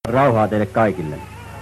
Rauhaa teille kaikille.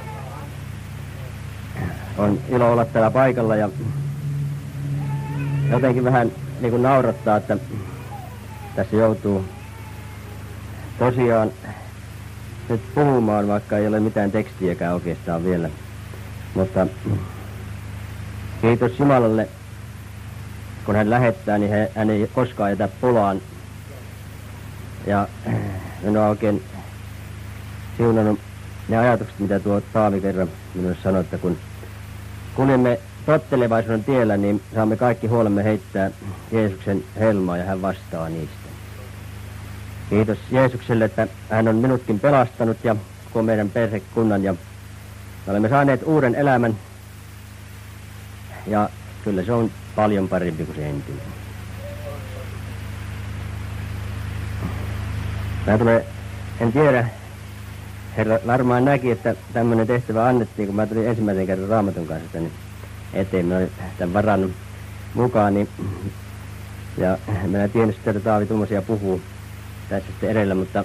On ilo olla täällä paikalla ja jotenkin vähän niin kuin naurattaa, että tässä joutuu tosiaan nyt puhumaan, vaikka ei ole mitään tekstiäkään oikeastaan vielä. Mutta kiitos Jumalalle, kun hän lähettää, niin hän ei koskaan jätä pulaan. Ja minua on oikein siunannut ne ajatukset, mitä tuo Taavi kerran minulle sanoi, että kun kuljemme tottelevaisuuden tiellä, niin saamme kaikki huolemme heittää Jeesuksen helmaa ja hän vastaa niistä. Kiitos Jeesukselle, että hän on minutkin pelastanut ja koko meidän perhekunnan ja me olemme saaneet uuden elämän ja kyllä se on paljon parempi kuin se entinen. En tiedä, Herra varmaan näki, että tämmöinen tehtävä annettiin, kun mä tulin ensimmäisen kerran Raamatun kanssa tänne eteen. Mä olin tämän varannut mukaan, niin, ja mä en tiennyt sitä, että Taavi tuommoisia puhuu tässä sitten edellä, mutta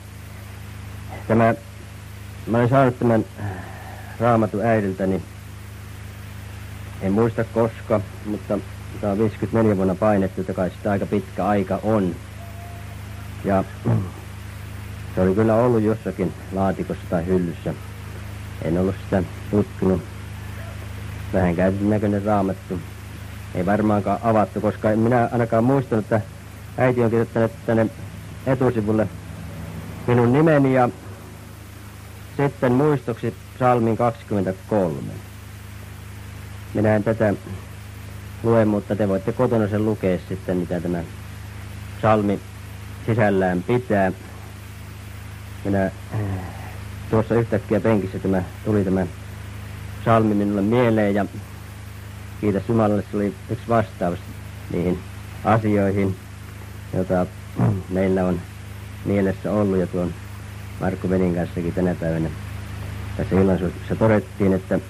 mä olin saanut tämän Raamatun äidiltäni, en muista koska, mutta tämä on 54 vuonna painettu, että kai sitä aika pitkä aika on. Ja se oli kyllä ollut jossakin laatikossa tai hyllyssä. En ollut sitä tutkinut. Vähän käytetyn näköinen Raamattu. Ei varmaankaan avattu, koska en minä ainakaan muistanut, että äiti on kirjoittanut tänne etusivulle minun nimeni ja sitten muistoksi psalmin 23. Minä en tätä lue, mutta te voitte kotona sen lukea sitten, mitä tämä psalmi sisällään pitää. Minä tuossa yhtäkkiä penkissä tuli tämä psalmi minulle mieleen ja kiitos Jumalalle, se oli yksi vastaus niihin asioihin, joita meillä on mielessä ollut ja tuon Markku Venin kanssakin tänä päivänä tässä illansuosituksessa todettiin, että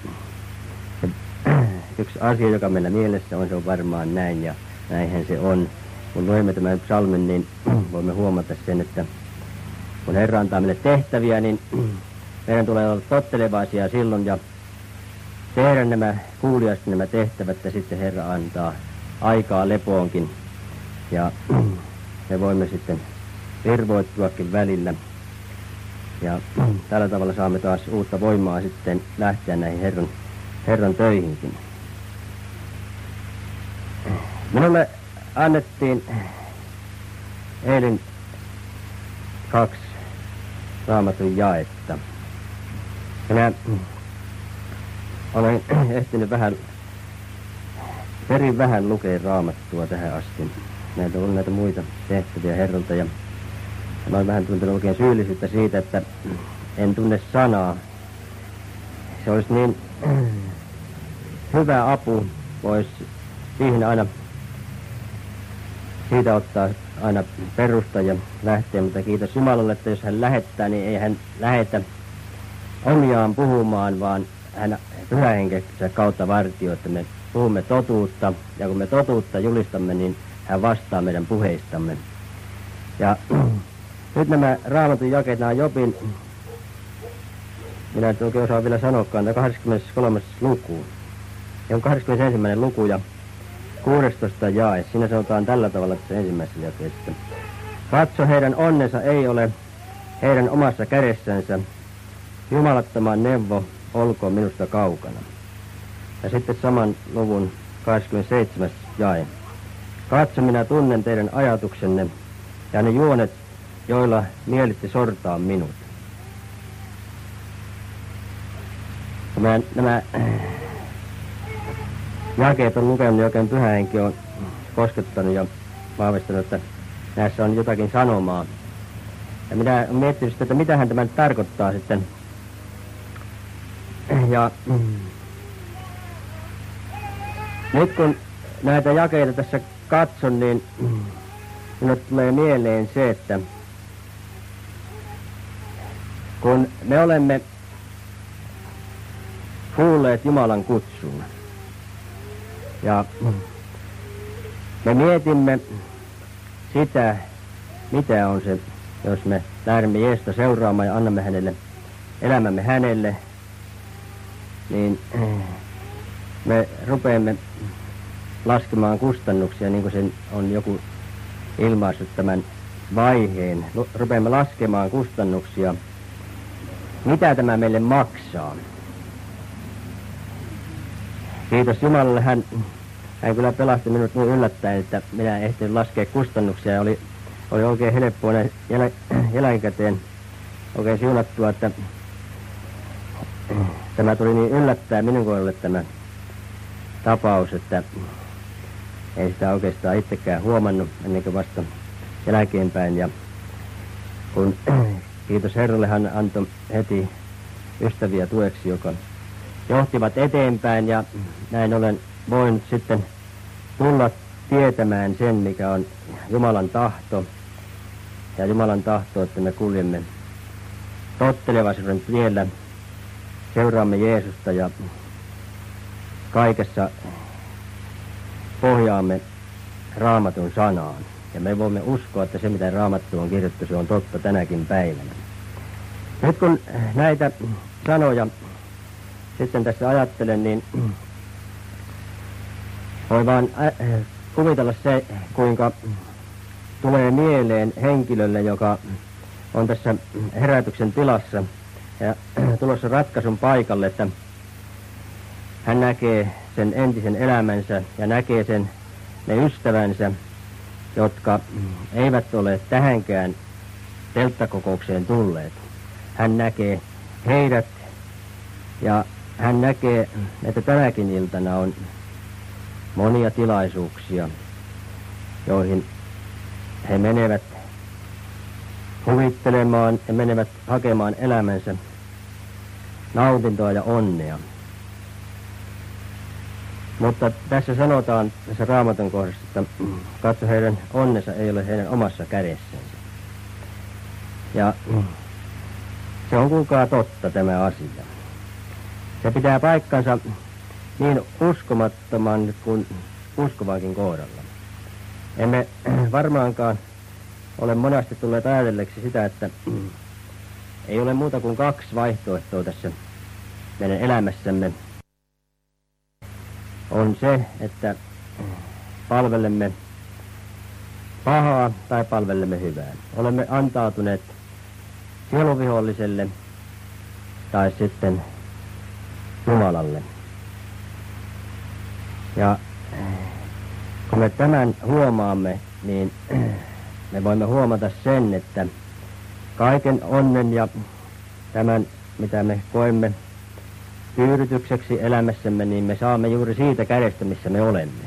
yksi asia, joka meillä mielessä on, se on varmaan näin ja näinhän se on. Kun luemme tämän psalmin, niin voimme huomata sen, että kun Herra antaa meille tehtäviä, niin meidän tulee olla tottelevaisia silloin ja tehdä nämä kuuliaisesti nämä tehtävät, ja sitten Herra antaa aikaa lepoonkin. Ja me voimme sitten virvoittuakin välillä. Ja tällä tavalla saamme taas uutta voimaa sitten lähteä näihin Herran töihinkin. Minulle annettiin eilen 2 Raamatun jaetta. Minä olen ehtinyt perin vähän lukea Raamattua tähän asti. Näitä on ollut näitä muita tehtäviä Herralta ja mä olen vähän tuntenut oikein syyllisyyttä siitä, että en tunne sanaa. Se olisi niin hyvä apu, voisi siihen aina siitä ottaa aina perusta ja lähteä, mutta kiitos Jumalalle, että jos hän lähettää, niin ei hän lähetä omiaan puhumaan, vaan hän pyhähenkensä kautta vartioi, että me puhumme totuutta, ja kun me totuutta julistamme, niin hän vastaa meidän puheistamme. Ja nyt nämä Raamatun jakeet, nämä Jobin, minä en oikein osaa vielä sanoakaan, tämä 23. luku, ja on 21. luku ja 16. jae. Siinä sanotaan tällä tavalla tässä ensimmäisessä jakeessa. Katso, heidän onnensa ei ole heidän omassa kädessänsä. Jumalattoman neuvo olkoon minusta kaukana. Ja sitten saman luvun 27. jae. Katso, minä tunnen teidän ajatuksenne ja ne juonet, joilla mielitte sortaa minut. Nämä jakeet on lukenut ja oikein Pyhä Henki on koskettanut ja vahvistanut, että näissä on jotakin sanomaa. Ja minä olen miettinyt sitä, että mitähän tämä nyt tarkoittaa sitten. Ja nyt kun näitä jakeita tässä katson, niin minulle tulee mieleen se, että kun me olemme kuulleet Jumalan kutsun ja me mietimme sitä, mitä on se, jos me lähdemme Jeesusta seuraamaan ja annamme hänelle elämämme hänelle, niin me rupeamme laskemaan kustannuksia, niin kuin sen on joku ilmaissut tämän vaiheen. Rupeamme laskemaan kustannuksia. Mitä tämä meille maksaa? Kiitos Jumalalle, hän kyllä pelasti minut niin yllättäen, että minä en ehtinyt laskea kustannuksia. Ja oli oikein helppoa jälkikäteen oikein siunattua, että tämä tuli niin yllättäen minun kohdalle tämä tapaus, että ei sitä oikeastaan itsekään huomannut ennen kuin vasta jälkeenpäin. Ja kun kiitos Herralle, hän antoi heti ystäviä tueksi, joka johtivat eteenpäin, ja näin olen voinut sitten tulla tietämään sen, mikä on Jumalan tahto. Ja Jumalan tahto, että me kuljemme tottelevaisuuden tiellä, seuraamme Jeesusta ja kaikessa pohjaamme Raamatun sanaan. Ja me voimme uskoa, että se mitä Raamattu on kirjoittu, se on totta tänäkin päivänä. Nyt kun näitä sanoja sitten tässä ajattelen, niin voi vaan kuvitella se, kuinka tulee mieleen henkilölle, joka on tässä herätyksen tilassa ja tulossa ratkaisun paikalle, että hän näkee sen entisen elämänsä ja näkee ne ystävänsä, jotka eivät ole tähänkään telttakokoukseen tulleet. Hän näkee heidät ja hän näkee, että tänäkin iltana on monia tilaisuuksia, joihin he menevät huvittelemaan ja menevät hakemaan elämänsä nautintoa ja onnea. Mutta tässä sanotaan, tässä Raamatun kohdassa, että katso, heidän onnensa ei ole heidän omassa kädessänsä. Ja se on kuulkaa totta tämä asia. Se pitää paikkansa niin uskomattoman kuin uskovankin kohdalla. Emme varmaankaan ole monasti tulleet ajatelleeksi sitä, että ei ole muuta kuin kaksi vaihtoehtoa tässä meidän elämässämme. On se, että palvelemme pahaa tai palvelemme hyvää. Olemme antautuneet sieluviholliselle tai sitten Jumalalle. Ja kun me tämän huomaamme, niin me voimme huomata sen, että kaiken onnen ja tämän, mitä me koemme tyydytykseksi elämässämme, niin me saamme juuri siitä kädestä, missä me olemme.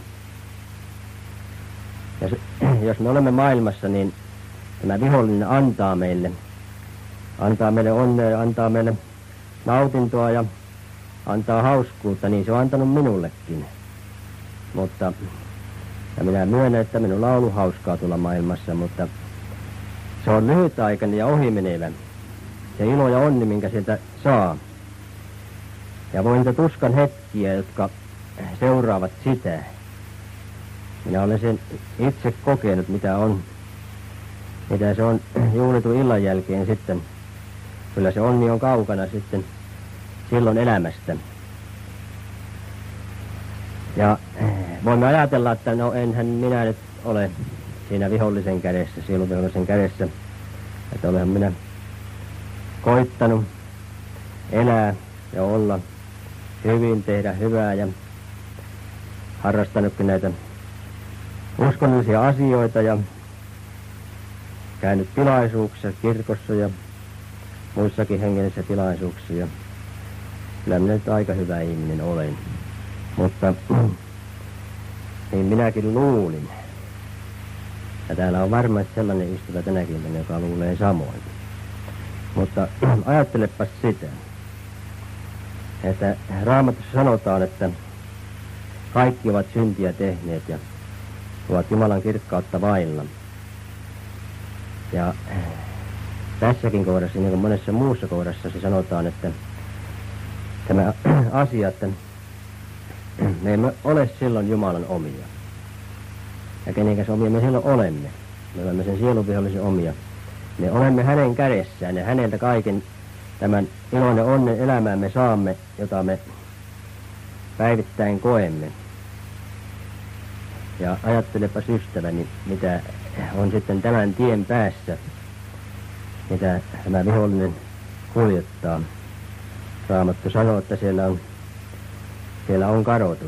Jos me olemme maailmassa, niin tämä vihollinen antaa meille onnea, antaa meille nautintoa ja antaa hauskuutta, niin se on antanut minullekin. Mutta, ja minä myönnän, että minulla on ollut hauskaa tuolla maailmassa, mutta se on lyhytaikainen ja ohimenevä. Se ilo ja onni, minkä sieltä saa. Ja voin niitä tuskan hetkiä, jotka seuraavat sitä. Minä olen sen itse kokenut, mitä se on juhlitun illan jälkeen sitten. Kyllä se onni on kaukana sitten silloin elämästä. Ja voimme ajatella, että no enhän minä nyt ole siinä vihollisen kädessä, sieluvihollisen kädessä. Että olenhan minä koittanut elää ja olla hyvin, tehdä hyvää ja harrastanutkin näitä uskonnollisia asioita ja käynyt tilaisuuksissa, kirkossa ja muissakin hengellisissä tilaisuuksissa. Kyllä minä nyt aika hyvä ihminen olen. Mutta niin minäkin luulin. Ja täällä on varmasti sellainen ystävä tänäkin, joka luulee samoin. Mutta ajattelepas sitä, että Raamatussa sanotaan, että kaikki ovat syntiä tehneet ja ovat Jumalan kirkkautta vailla. Ja tässäkin kohdassa, niin kuin monessa muussa kohdassa, se sanotaan, että tämä asia, että me emme ole silloin Jumalan omia. Ja kenenkäs omia me silloin olemme. Me olemme sen sieluvihollisen omia. Me olemme hänen kädessään ja häneltä kaiken tämän ilon ja onnen elämään me saamme, jota me päivittäin koemme. Ja ajattelepa ystäväni, mitä on sitten tämän tien päässä, mitä tämä vihollinen kuljettaa. Raamattu sanoo, että siellä on kadotus.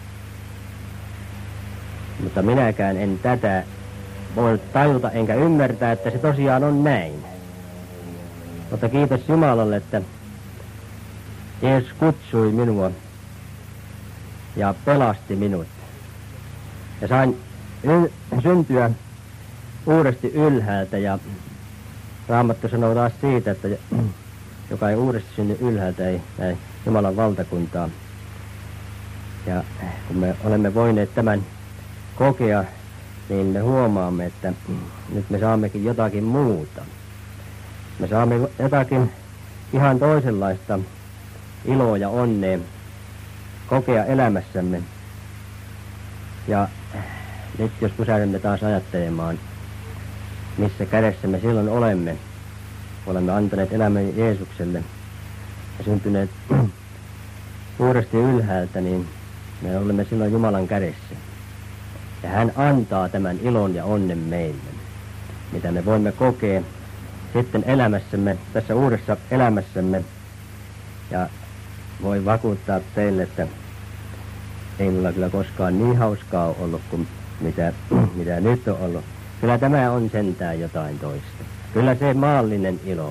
Mutta minäkään en tätä voi tajuta enkä ymmärtää, että se tosiaan on näin. Mutta kiitos Jumalalle, että Jeesus kutsui minua ja pelasti minut. Ja sain syntyä uudesti ylhäältä, ja Raamattu sanoo taas siitä, että joka ei uudesti synny ylhäältä, ei näe Jumalan valtakuntaa. Ja kun me olemme voineet tämän kokea, niin me huomaamme, että nyt me saammekin jotakin muuta. Me saamme jotakin ihan toisenlaista iloa ja onnea kokea elämässämme. Ja nyt jos pysähdymme taas ajattelemaan, missä kädessä me silloin olemme antaneet elämämme Jeesukselle ja syntyneet uudesti ylhäältä, niin me olemme silloin Jumalan kädessä. Ja hän antaa tämän ilon ja onnen meille, mitä me voimme kokea sitten elämässämme, tässä uudessa elämässämme. Ja voi vakuuttaa teille, että ei minulla kyllä koskaan niin hauskaa ollut kuin mitä nyt on ollut. Kyllä tämä on sentään jotain toista. Kyllä se maallinen ilo,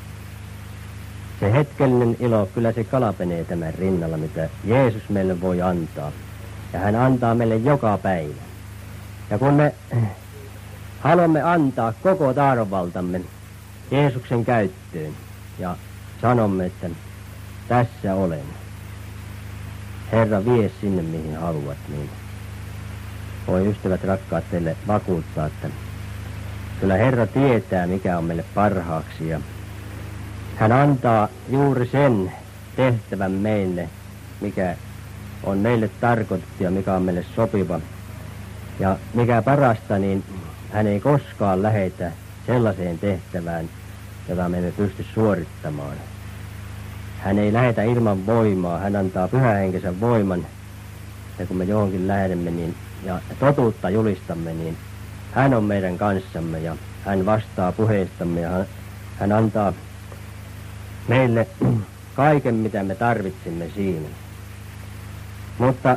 se hetkellinen ilo, kyllä se kalapenee tämän rinnalla, mitä Jeesus meille voi antaa. Ja hän antaa meille joka päivä. Ja kun me haluamme antaa koko tahdonvaltamme Jeesuksen käyttöön ja sanomme, että tässä olen, Herra, vie sinne mihin haluat, niin voi ystävät rakkaat teille vakuuttaa, että kyllä Herra tietää mikä on meille parhaaksi, ja hän antaa juuri sen tehtävän meille, mikä on meille tarkoitettu ja mikä on meille sopiva. Ja mikä parasta, niin hän ei koskaan lähetä sellaiseen tehtävään, jota me emme pysty suorittamaan. Hän ei lähetä ilman voimaa, hän antaa pyhähenkensä voiman. Ja kun me johonkin lähdemme niin, ja totuutta julistamme, niin hän on meidän kanssamme ja hän vastaa puheistamme ja hän antaa meille kaiken, mitä me tarvitsemme siinä. Mutta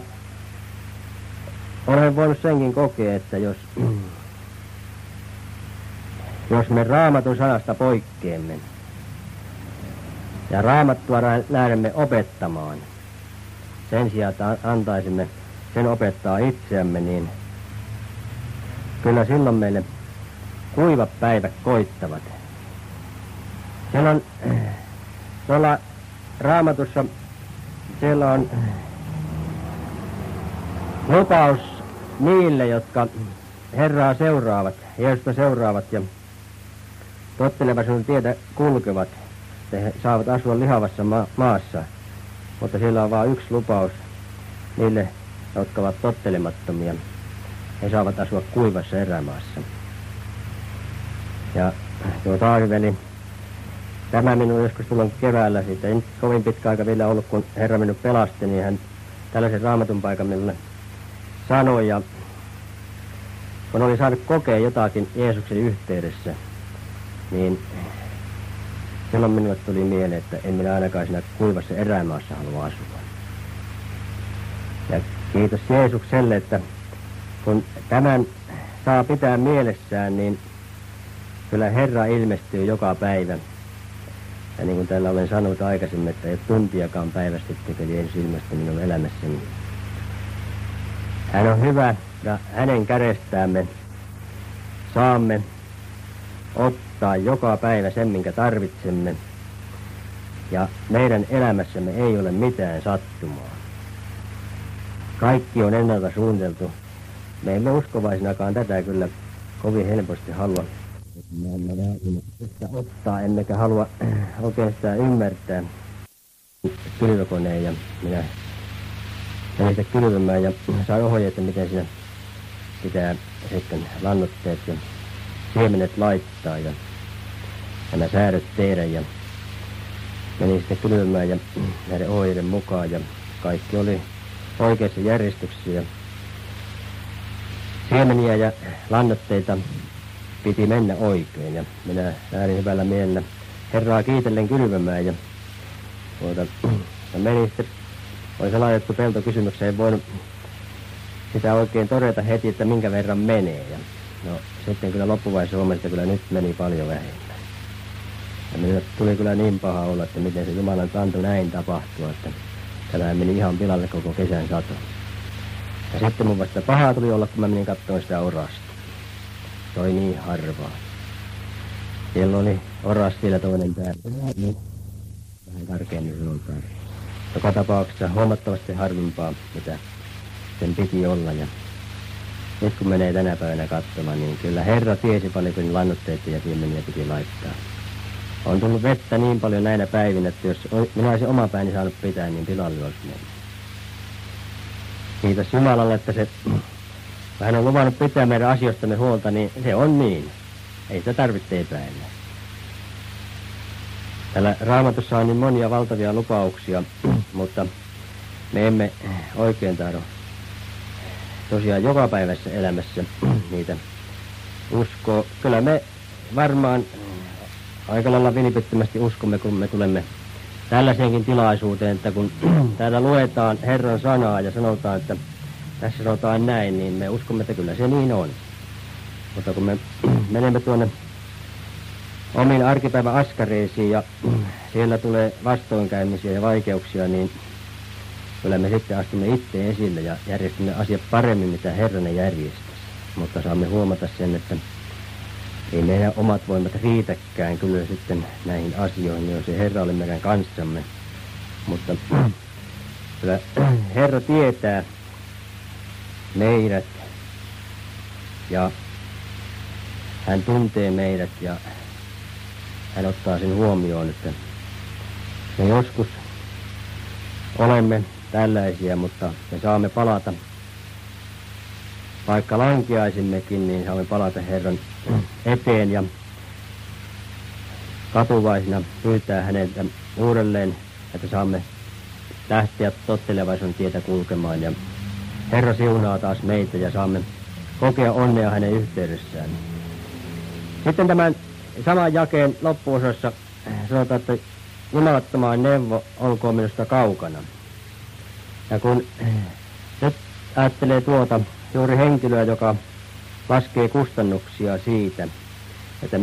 olen voinut senkin kokea, että jos me Raamatun sanasta poikkeamme ja Raamattua lähdemme opettamaan, sen sijaan, että antaisimme sen opettaa itseämme, niin kyllä silloin meille kuivat päivät koittavat. Silloin tuolla Raamatussa siellä on lupaus niille, jotka Herraa seuraavat, Jeesusta seuraavat ja tottelevaisuuden tietä kulkevat. He saavat asua lihavassa maassa, mutta siellä on vain yksi lupaus niille, jotka ovat tottelemattomia. He saavat asua kuivassa erämaassa. Ja tuo Taariveli, tämä minun joskus tullut keväällä, siitä ei nyt kovin pitkä aika vielä ollut, kun Herra minut pelasti, niin hän tällaisen raamatun paikan minulle sanoi, ja kun oli saanut kokea jotakin Jeesuksen yhteydessä, niin silloin minulle tuli mieleen, että en minä ainakaan siinä kuivassa erämaassa halua asua. Ja kiitos Jeesukselle, että kun tämän saa pitää mielessään, niin kyllä Herra ilmestyy joka päivä. Ja niin kuin täällä olen sanonut aikaisemmin, että ei ole tuntiakaan päivästä, etteikö Jeesus ilmesty minun elämässäni. Hän on hyvä ja hänen kädestään me saamme ottaa joka päivä sen, minkä tarvitsemme. Ja meidän elämässämme ei ole mitään sattumaa. Kaikki on ennalta suunniteltu. Me emme uskovaisinakaan tätä kyllä kovin helposti halua ottaa, emmekä halua oikein sitä ymmärtää. Kylvökoneen ja minä menin sitä kylvämään ja sain ohjeet, miten siinä pitää sitten lannoitteet ja siemenet laittaa ja nämä säädöt tehdä. Ja meni sitten kylmään ja näiden ohjeiden mukaan ja kaikki oli oikeassa järjestyksessä ja siemeniä ja lannoitteita piti mennä oikein ja minä lähdin hyvällä mielellä Herraa kiitellen kylvämään ja meni sitten, oli se laitettu peltokysymykseen, ei voinut sitä oikein todeta heti, että minkä verran menee ja no sitten kyllä loppuvaiheessa huomasin, että kyllä nyt meni paljon vähemmän. Ja minulle tuli kyllä niin paha olla, että miten se Jumalan antoi näin tapahtua, että tämä meni ihan pilalle koko kesän sato. Ja sitten mun vasta pahaa tuli olla, kun mä menin katsomaan sitä orasta. Se oli niin harvaa. Siellä oli oras vielä toinen päällä. Vähän karkeammin sanotaan. Joka tapauksessa huomattavasti harvempaa, mitä sen piti olla. Ja nyt kun menee tänä päivänä katsomaan, niin kyllä Herra tiesi paljonko lannoitteita ja siemeniä piti laittaa. On tullut vettä niin paljon näinä päivinä, että jos minä olisin oma pääni saanut pitää, niin pilalle olisi mennyt. Kiitos Jumalalle, että se hän on luvannut pitää meidän asioistamme huolta, niin se on niin. Ei sitä tarvitse epäillä. Täällä Raamatussa on niin monia valtavia lupauksia, mutta me emme oikein tahdo tosiaan jokapäiväisessä elämässä niitä uskoa. Kyllä me varmaan aika lailla vilpittömästi uskomme, kun me tulemme tällaiseenkin tilaisuuteen, että kun täällä luetaan Herran sanaa ja sanotaan, että tässä sanotaan näin, niin me uskomme, että kyllä se niin on. Mutta kun me menemme tuonne omiin arkipäivän askareisiin ja siellä tulee vastoinkäymisiä ja vaikeuksia, niin kyllä me sitten astumme itse esille ja järjestämme asiat paremmin, mitä Herran järjestäisi. Mutta saamme huomata sen, että ei meidän omat voimat riitäkään kyllä sitten näihin asioihin, jos se Herra oli meidän kanssamme. Mutta kyllä Herra tietää meidät ja hän tuntee meidät ja hän ottaa sen huomioon, että me joskus olemme tällaisia, mutta me saamme palata, vaikka lankeaisimmekin, niin saamme palata Herran eteen ja katuvaisina pyytää häneltä uudelleen, että saamme lähteä tottelevaisuuden tietä kulkemaan. Ja Herra siunaa taas meitä ja saamme kokea onnea hänen yhteydessään. Sitten tämän saman jakeen loppuosassa sanotaan, että jumalattomaan neuvo olkoon minusta kaukana. Ja kun nyt ajattelee tuota juuri henkilöä, joka laskee kustannuksia siitä, että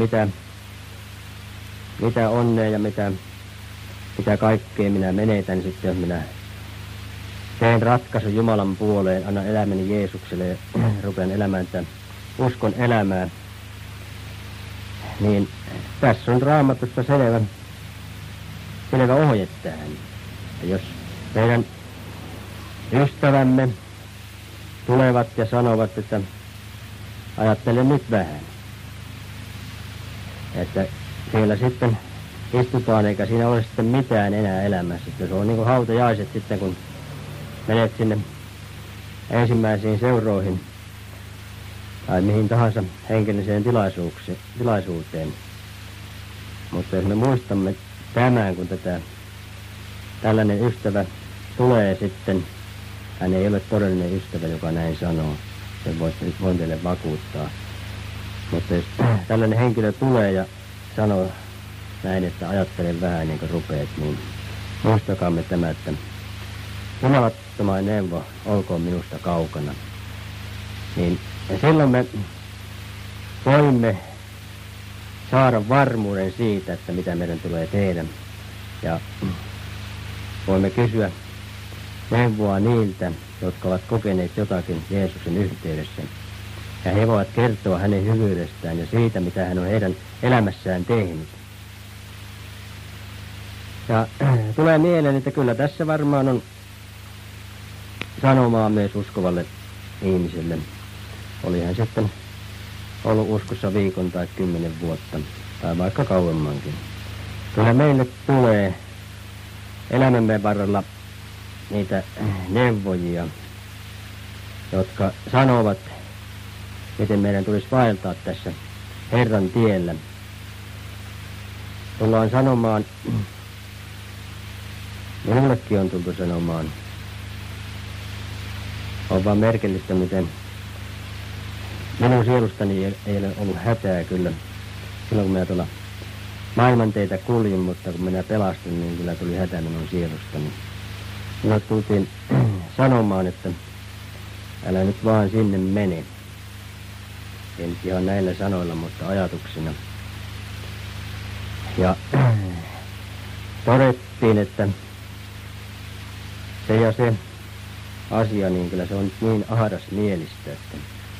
mitä onnea ja mitä kaikkea minä menetän sitten, jos minä teen ratkaisun Jumalan puoleen, annan elämäni Jeesukselle ja rupean elämään tämän uskon elämää, niin tässä on Raamatussa selvä ohje tähän. Ja jos meidän ystävämme tulevat ja sanovat, että ajattele nyt vähän, että siellä sitten istutaan eikä siinä ole sitten mitään enää elämässä. Että se on niin kuin hautajaiset sitten, kun menet sinne ensimmäisiin seuroihin tai mihin tahansa hengelliseen tilaisuuteen. Mutta jos me muistamme tämän, kun tällainen ystävä tulee sitten, hän ei ole todellinen ystävä, joka näin sanoo. Sen voin teille vakuuttaa. Mutta jos tällainen henkilö tulee ja sanoo näin, että ajattelen vähän niin kuin rupeat, niin muistakaamme tämä, että jumalattomaan neuvo olkoon minusta kaukana. Niin ja silloin me voimme saada varmuuden siitä, että mitä meidän tulee tehdä. Ja voimme kysyä neuvoa niiltä, jotka ovat kokeneet jotakin Jeesuksen yhteydessä. Ja he voivat kertoa hänen hyvyydestään ja siitä, mitä hän on heidän elämässään tehnyt. Ja tulee mieleen, että kyllä tässä varmaan on sanomaa myös uskovalle ihmiselle. Oli hän sitten ollut uskossa viikon tai 10 vuotta, tai vaikka kauemmankin. Kyllä meille tulee elämämme varrella niitä neuvojia, jotka sanovat, miten meidän tulisi vaeltaa tässä Herran tiellä. Tullaan sanomaan minullekin on tultu sanomaan. On vaan merkillistä, miten minun sielustani ei ole ollut hätää kyllä. Silloin kun minä tuolla maailmanteitä kuljin, mutta kun minä pelastin, niin kyllä tuli hätä minun sielustani. Minulle tultiin sanomaan, että älä nyt vaan sinne mene. Ei nyt ihan näillä sanoilla, mutta ajatuksina. Ja todettiin, että se ja se asia, niin kyllä se on niin ahdas mielistä, että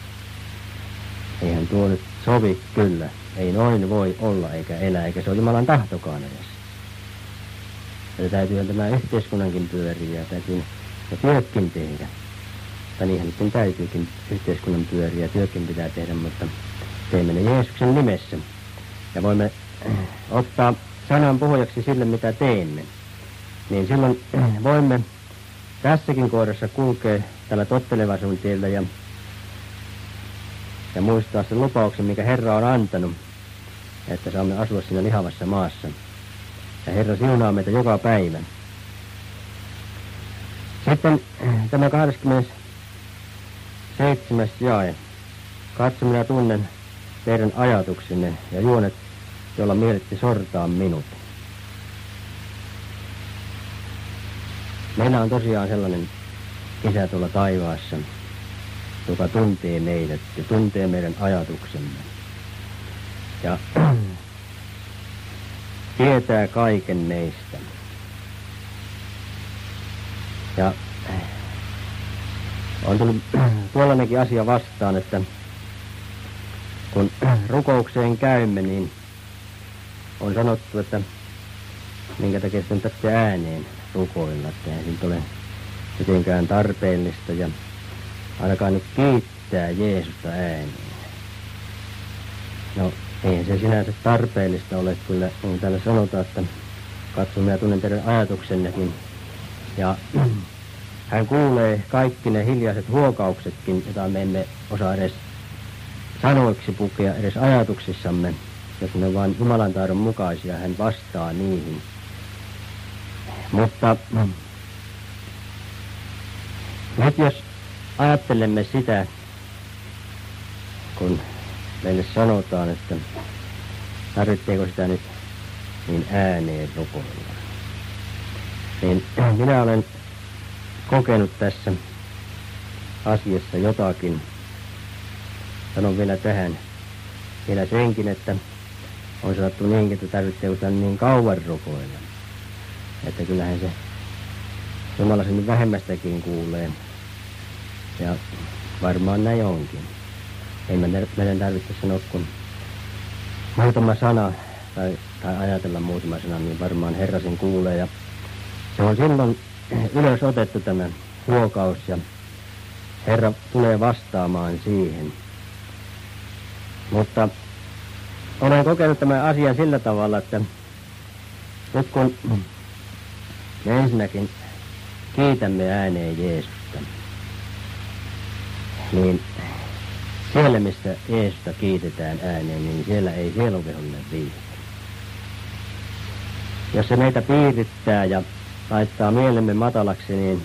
eihän tuo nyt sovi kyllä. Ei noin voi olla eikä elää, eikä se ole Jumalan tahtokaan edes. Ja täytyy tämä yhteiskunnankin pyöriä ja täytyy ne työtkin tehdä. Tai niinhän nyt täytyykin yhteiskunnan pyöriä ja työtkin pitää tehdä, mutta teemme ne Jeesuksen nimessä. Ja voimme ottaa sanan puhujaksi sille, mitä teemme. Niin silloin voimme tässäkin kohdassa kulkea tällä tottelevaisuuden tiellä ja muistaa sen lupauksen, mikä Herra on antanut, että saamme asua siinä lihavassa maassa. Ja Herra siunaa meitä joka päivä. Sitten tämä 27. jae. Katso, minä tunnen teidän ajatuksenne ja juonet, jolla mielitte sortaa minut. Meillä on tosiaan sellainen Isä tuolla taivaassa, joka tuntee meidät ja tuntee meidän ajatuksemme. Ja tietää kaiken meistä. Ja on tullut tuollainenkin asia vastaan, että kun rukoukseen käymme, niin on sanottu, että minkä takia sitten tarvitsee ääneen rukoilla, että ei siitä ole mitenkään tarpeellista ja ainakaan nyt kiittää Jeesusta ääneen. No, ei se sinänsä tarpeellista ole, kyllä niin täällä sanotaan, että katso, minä tunnen teidän ajatuksennekin. Ja hän kuulee kaikki ne hiljaiset huokauksetkin, joita me emme osaa edes sanoiksi pukea edes ajatuksissamme. Jos ne vaan Jumalan tahdon mukaisia, hän vastaa niihin. Mutta nyt jos ajattelemme sitä, kun meille sanotaan, että tarvitseeko sitä nyt niin ääneen rukoilla, niin minä olen kokenut tässä asiassa jotakin. Sanon vielä tähän vielä senkin, että on sanottu niinkin, että tarvitseeko sitä niin kauan rukoilla. Että kyllähän se Jumala sen vähemmästäkin kuulee. Ja varmaan näin onkin. Ei meidän tarvitse sanoa kun muutama sana tai ajatella muutama sana, niin varmaan Herra sen kuulee. Ja se on silloin ylös otettu tämä huokaus ja Herra tulee vastaamaan siihen. Mutta olen kokenut tämän asian sillä tavalla, että nyt kun me ensinnäkin kiitämme ääneen Jeesusta, niin siellä, missä Jeesusta kiitetään ääneen, niin siellä ei sieluvihollinen viihdy. Jos se meitä piirittää ja laittaa mielemme matalaksi, niin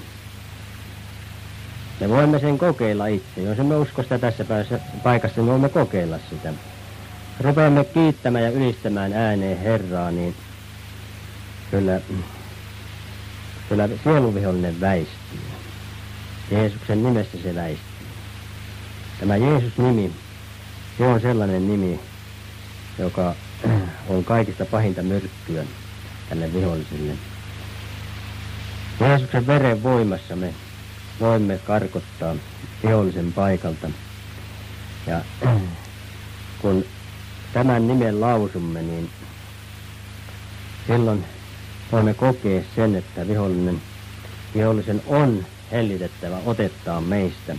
me voimme sen kokeilla itse. Jos emme usko sitä tässä paikassa, niin voimme kokeilla sitä. Rupeamme kiittämään ja ylistämään ääneen Herraa, niin kyllä sieluvihollinen väistyy. Jeesuksen nimessä se väistyy. Tämä Jeesus-nimi, se on sellainen nimi, joka on kaikista pahinta myrkkyä tälle viholliselle. Jeesuksen veren voimassa me voimme karkottaa vihollisen paikalta. Ja kun tämän nimen lausumme, niin silloin voimme kokea sen, että vihollisen on hellitettävä otettaa meistä.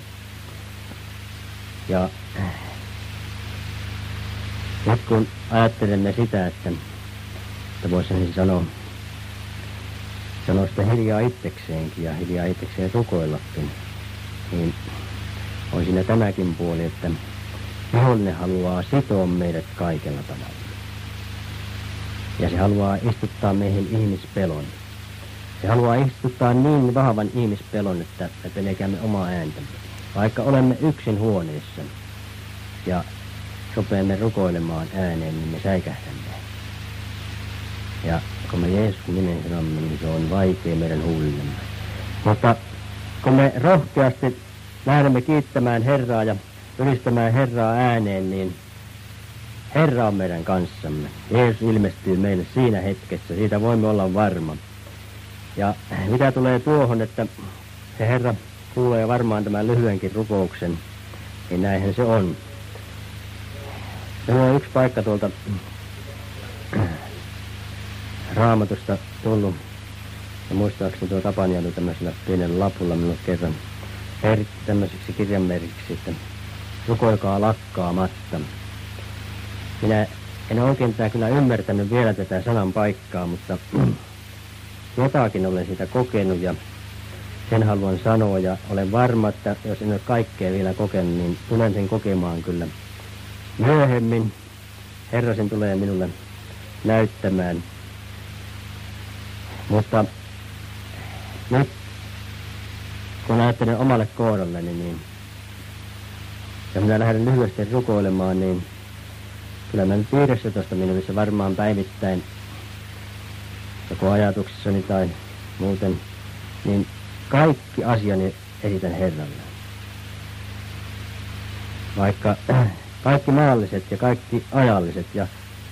Ja nyt kun ajattelemme sitä, että voisin sanoa sitä hiljaa itsekseenkin ja hiljaa itsekseen rukoillakin, niin on siinä tämäkin puoli, että vihollinen haluaa sitoa meidät kaikella tavalla. Ja se haluaa istuttaa meihin ihmispelon. Se haluaa istuttaa niin vahvan ihmispelon, että me pelkäämme omaa ääntämme. Vaikka olemme yksin huoneessa ja sopeamme rukoilemaan ääneen, niin me säikähtämme. Ja kun me Jeesuksen nimen sanomme, niin se on vaikea meidän huulillemme. Mutta kun me rohkeasti lähdemme kiittämään Herraa ja ylistämään Herraa ääneen, niin Herra on meidän kanssamme. Jeesus ilmestyy meille siinä hetkessä, siitä voimme olla varma. Ja mitä tulee tuohon, että se Herra kuulee varmaan tämän lyhyenkin rukouksen, niin näinhän se on. Minulla on yksi paikka tuolta Raamatusta tullut, ja muistaakseni tuo Tapaniemi tämmöisellä pienellä lapulla minulle kerran tämmöiseksi kirjanmerkiksi, että rukoilkaa lakkaamatta. Minä en oikein kyllä ymmärtänyt vielä tätä sanan paikkaa, mutta jotakin olen siitä kokenut ja sen haluan sanoa ja olen varma, että jos en ole kaikkea vielä kokenut, niin tulen sen kokemaan kyllä myöhemmin. Herra sen tulee minulle näyttämään. Mutta nyt kun ajattelen omalle kohdalleni, niin ja minä lähden lyhyesti rukoilemaan, niin kyllä mä nyt 15 minuutissa varmaan päivittäin joko ajatuksessani tai muuten, niin kaikki asiani esitän Herralle. Vaikka kaikki maalliset ja kaikki ajalliset ja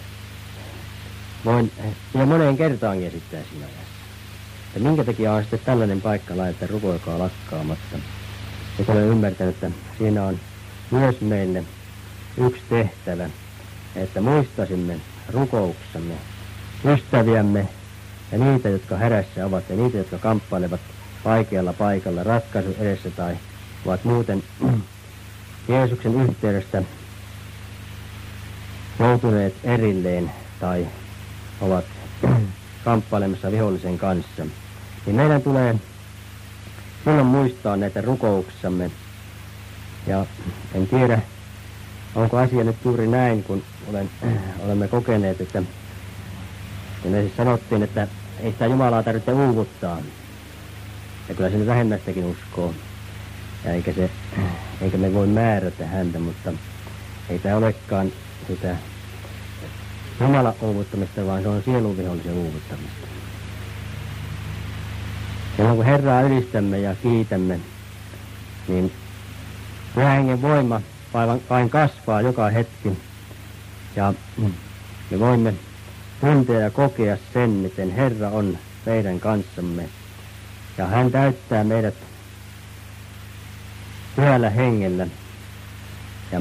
voin ja moneen kertaankin esittää siinä ajassa. Ja minkä takia on sitten tällainen paikka laittaa rukoilkaa lakkaamatta. Ja olen ymmärtänyt, että siinä on myös meille yksi tehtävä, että muistaisimme rukouksessamme ystäviämme ja niitä, jotka hädässä ovat ja niitä, jotka kamppailevat vaikealla paikalla ratkaisun edessä tai ovat muuten Jeesuksen yhteydestä joutuneet erilleen tai ovat kamppailemassa vihollisen kanssa. Niin meidän tulee silloin muistaa näitä rukouksissamme. Ja en tiedä, onko asia nyt juuri näin, kun olemme kokeneet, että me siis sanottiin, että ei sitä Jumalaa tarvitse uuvuttaa. Ja kyllä se nyt vähemmästäkin uskoo. Ja eikä me voi määrätä häntä, mutta ei tämä olekaan sitä Jumalan uuvuttamista, vaan se on sielunvihollisen uuvuttamista. Silloin kun Herraa ylistämme ja kiitämme, niin Pyhän Hengen voima vain kasvaa joka hetki. Ja me voimme tuntea ja kokea sen, miten Herra on meidän kanssamme. Ja hän täyttää meidät Pyhällä Hengellä ja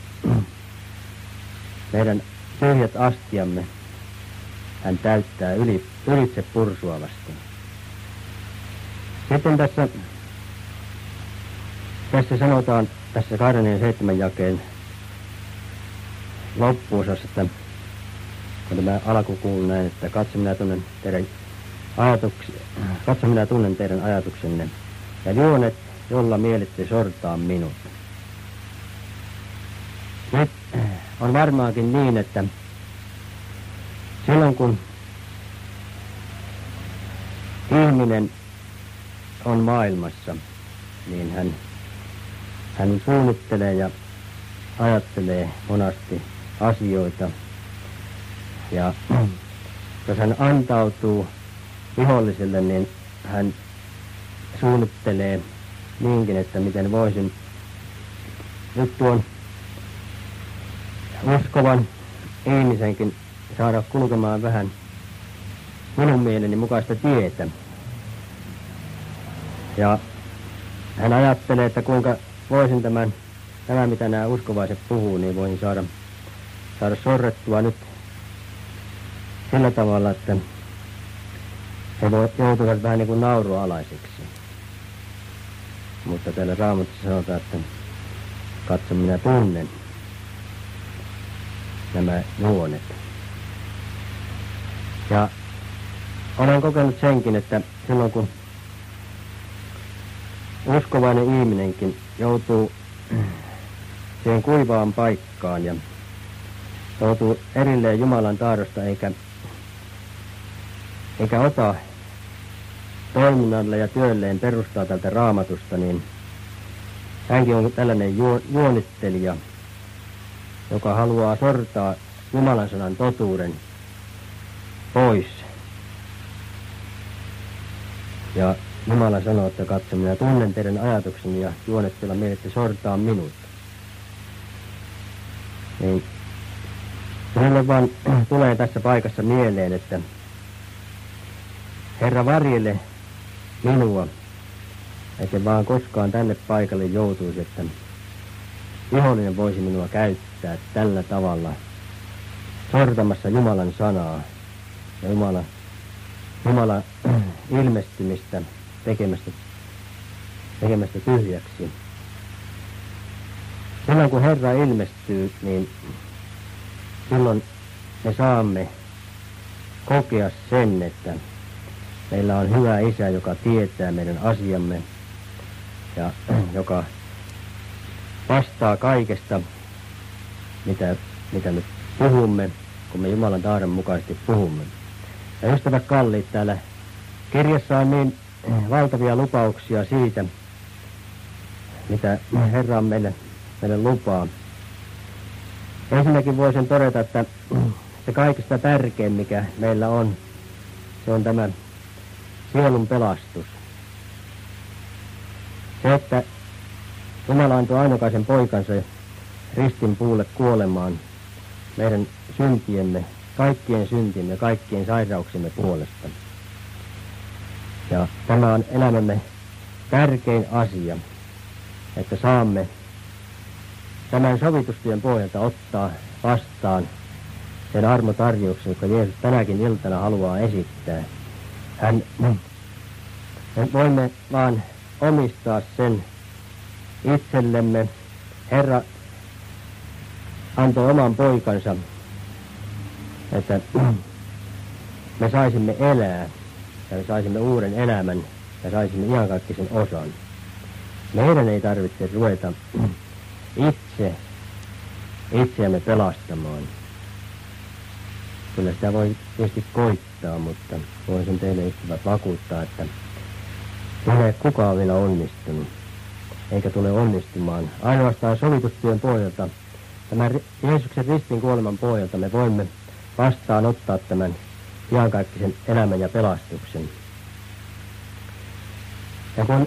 meidän tyhjät astiamme hän täyttää ylitse pursuavasti. Sitten tässä sanotaan tässä 27 jakeen loppuosassa, että kun tämä alku kuuluu näin, että katso minä tunnen teidän ajatuksenne ja juonet, jolla mielitte sortaa minut. Nyt on varmaankin niin, että silloin kun ihminen on maailmassa, niin hän suunnittelee ja ajattelee monasti asioita. Ja jos hän antautuu viholliselle, niin hän suunnittelee niinkin, että miten voisin nyt tuon uskovan ihmisenkin saada kulkemaan vähän minun mieleni mukaista tietä. Ja hän ajattelee, että kuinka voisin tämä mitä nämä uskovaiset puhuu, niin voisin saada sorrettua nyt sillä tavalla, että he joutuvat vähän niin kuin naurualaiseksi. Mutta täällä Raamatussa sanotaan, että katso minä tunnen nämä juonet. Ja olen kokenut senkin, että silloin kun uskovainen ihminenkin joutuu siihen kuivaan paikkaan ja joutuu erilleen Jumalan tahdosta eikä ota toiminnalle ja työlleen perustaa tältä Raamatusta, niin hänkin on tällainen juonittelija, joka haluaa sortaa Jumalan sanan totuuden pois. Ja Jumala sanoo, että katso, minä tunnen teidän ajatukseni ja juonettella mielette sortaa minut. Niin minulle vaan tulee tässä paikassa mieleen, että Herra varjele minua, että vaan koskaan tälle paikalle joutuisi, että vihollinen voisi minua käyttää tällä tavalla sortamassa Jumalan sanaa ja Jumala ilmestymistä tekemästä tyhjäksi. Silloin kun Herra ilmestyy, niin silloin me saamme kokea sen, että meillä on hyvä Isä, joka tietää meidän asiamme ja joka vastaa kaikesta, mitä me puhumme, kun me Jumalan tahdon mukaisesti puhumme. Ja ystävät kalliit, täällä kirjassa on niin valtavia lupauksia siitä, mitä Herra on meille lupaa. Ensinnäkin voisin todeta, että se kaikista tärkein, mikä meillä on, se on tämä sielun pelastus. Se, että Jumala antoi ainokaisen poikansa ristin puulle kuolemaan meidän syntiemme, kaikkien syntiemme, kaikkien sairauksimme puolesta. Ja tämä on elämämme tärkein asia, että saamme tämän sovitustyön pohjalta ottaa vastaan sen armotarjouksen, joka Jeesus tänäkin iltana haluaa esittää. Me voimme vaan omistaa sen itsellemme. Herra antoi oman poikansa, että me saisimme elää ja me saisimme uuden elämän ja saisimme iankaikkisen osan. Meidän ei tarvitse ruveta itseämme pelastamaan. Kyllä sitä voi tietysti koittaa, mutta voisin teille ystävät vakuuttaa, että ei ole kukaan vielä onnistunut, eikä tule onnistumaan. Ainoastaan sovitustyön pohjalta, tämän Jeesuksen ristin kuoleman pohjalta me voimme vastaanottaa tämän iankaikkisen elämän ja pelastuksen. Ja kun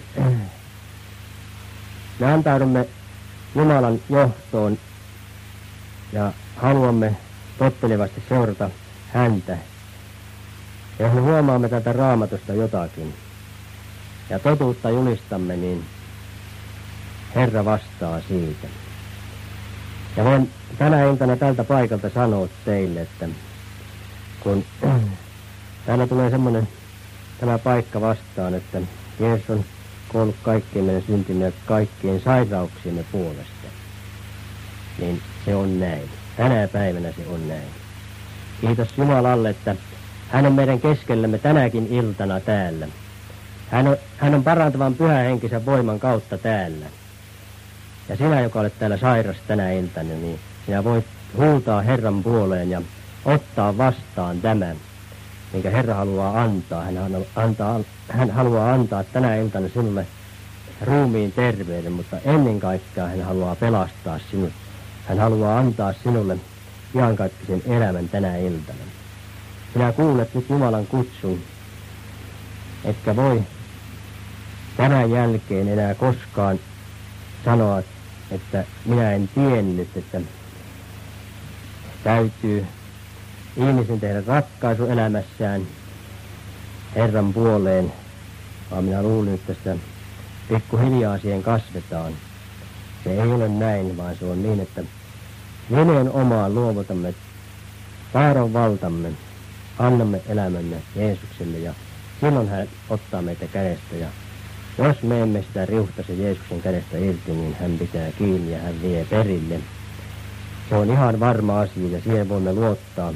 me antaudumme Jumalan johtoon ja haluamme tottelevasti seurata häntä, ja jos me huomaamme tätä Raamatusta jotakin ja totuutta julistamme, niin Herra vastaa siitä. Ja voin tänä iltana tältä paikalta sanoa teille, että kun täällä tulee tämä paikka vastaan, että Jeesus on kuollut kaikkien meidän syntimme ja kaikkien sairauksiemme puolesta, niin se on näin. Tänä päivänä se on näin. Kiitos Jumalalle, että hän on meidän keskellämme tänäkin iltana täällä. Hän on parantavan pyhähenkisen voiman kautta täällä. Ja sinä, joka olet täällä sairas tänä iltana, niin sinä voit huutaa Herran puoleen ja ottaa vastaan tämän, minkä Herra haluaa antaa. Hän haluaa antaa tänä iltana sinulle ruumiin terveyden, mutta ennen kaikkea hän haluaa pelastaa sinut. Hän haluaa antaa sinulle iankaikkisen elämän tänä iltana. Sinä kuulet nyt Jumalan kutsun, etkä voi tämän jälkeen enää koskaan sanoa, että minä en tiennyt, että täytyy ihmisen tehdä ratkaisu elämässään Herran puoleen, vaan minä luulin, että tästä pikkuhiljaa siihen kasvetaan. Se ei ole näin, vaan se on niin, että nimenomaan luovutamme tahdon valtamme, annamme elämämme Jeesukselle ja silloin hän ottaa meitä kädestä. Ja jos me emme sitä riuhtaisi Jeesuksen kädestä irti, niin hän pitää kiinni ja hän vie perille. Se on ihan varma asia ja siihen voimme luottaa.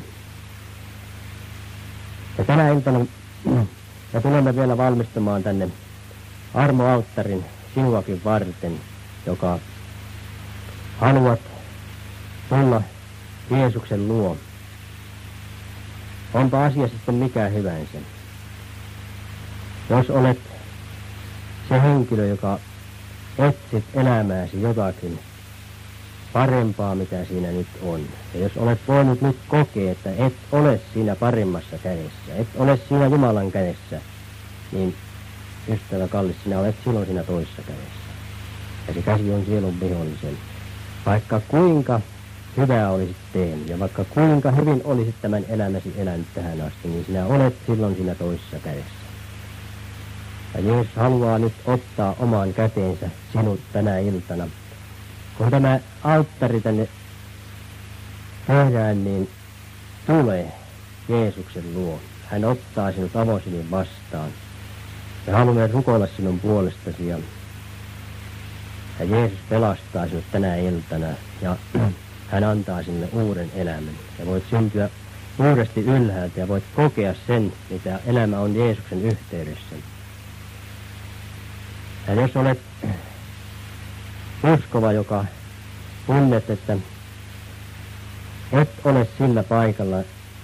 Ja tänä iltana me tulemme vielä valmistamaan tänne armoalttarin sinuakin varten, joka haluat tulla Jeesuksen luo. Onpa asia sitten mikä hyvänsä. Jos olet se henkilö, joka etsit elämääsi jotakin parempaa, mitä siinä nyt on. Ja jos olet voinut nyt kokea, että et ole siinä paremmassa kädessä, et ole siinä Jumalan kädessä, niin ystävä kallis, sinä olet silloin siinä toisessa kädessä. Ja se käsi on sielun vihollisen. Vaikka kuinka hyvää olisit tehnyt ja vaikka kuinka hyvin olisit tämän elämäsi elänyt tähän asti, niin sinä olet silloin siinä toisessa kädessä. Ja Jeesus haluaa nyt ottaa omaan käteensä sinut tänä iltana. Kun tämä alttari tänne tehdään, niin tule Jeesuksen luo. Hän ottaa sinut avosylin vastaan. Me haluamme rukoilla sinun puolestasi ja Jeesus pelastaa sinut tänä iltana ja hän antaa sinulle uuden elämän. Ja voit syntyä uudesti ylhäältä ja voit kokea sen, mitä elämä on Jeesuksen yhteydessä. Ja jos olet uskova, joka tunnet, että et ole sillä paikalla,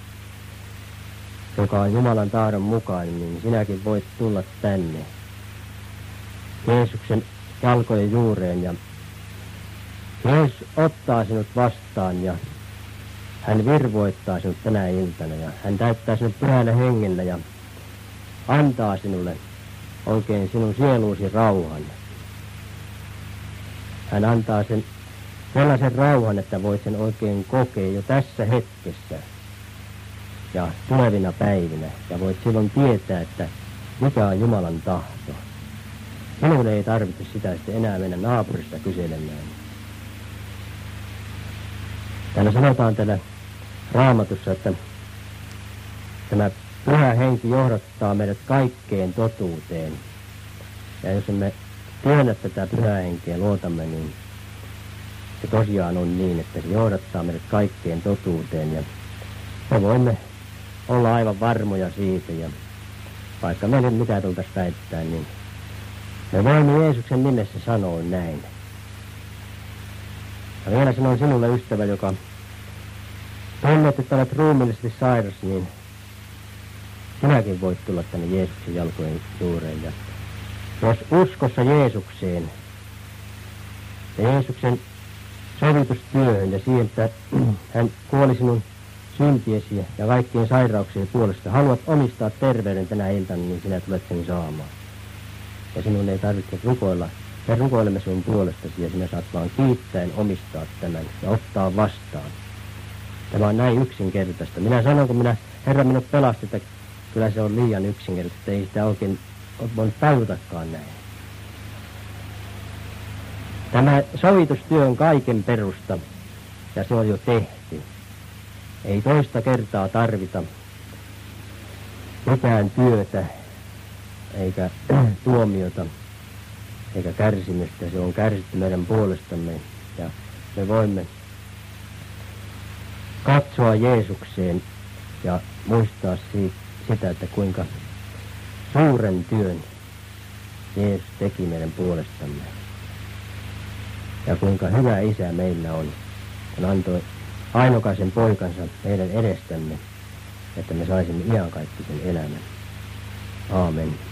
joka on Jumalan tahdon mukainen, niin sinäkin voit tulla tänne Jeesuksen jalkojen juureen. Ja Jeesus ottaa sinut vastaan ja hän virvoittaa sinut tänä iltana ja hän täyttää sinut pyhällä hengellä ja antaa sinulle oikein sinun sieluusi rauhan. Hän antaa sen sellaisen rauhan, että voit sen oikein kokea jo tässä hetkessä ja tulevina päivinä. Ja voit silloin tietää, että mikä on Jumalan tahto. Sinun ei tarvitse sitä sitten enää mennä naapurista kyselemään. Täällä sanotaan täällä Raamatussa, että tämä Pyhä Henki johdattaa meidät kaikkeen totuuteen. Ja jos emme tiedä tätä Pyhää Henkeä luotamme, niin se tosiaan on niin, että se johdattaa meidät kaikkeen totuuteen. Ja me voimme olla aivan varmoja siitä. Ja vaikka meille mitä tultaisiin väittää, niin me voimme Jeesuksen nimessä sanoa näin. Ja vielä sanon sinulle, ystävä, joka tunnet, että olet ruumiillisesti sairas, niin sinäkin voit tulla tänne Jeesuksen jalkojen juureen. Ja jos uskossa Jeesukseen ja Jeesuksen sovitustyöhön ja siihen, että hän kuoli sinun syntiesi ja kaikkien sairauksien puolesta, haluat omistaa terveyden tänä iltana, niin sinä tulet sen saamaan. Ja sinun ei tarvitse rukoilla. Me rukoilemme sinun puolestasi ja sinä saat vaan kiittäen omistaa tämän ja ottaa vastaan. Tämä on näin yksinkertaista. Minä sanon, kun Herra minut pelasti, että kyllä se on liian yksinkertaista. Ei sitä oikein voinut tajutakaan näin. Tämä sovitustyö on kaiken perusta ja se on jo tehty. Ei toista kertaa tarvita mitään työtä eikä tuomiota eikä kärsimystä. Se on kärsitty meidän puolestamme ja me voimme katsoa Jeesukseen ja muistaa sitä, että kuinka suuren työn Jeesus teki meidän puolestamme. Ja kuinka hyvä isä meillä on, kun antoi ainokaisen poikansa meidän edestämme, että me saisimme iankaikkisen elämän. Aamen.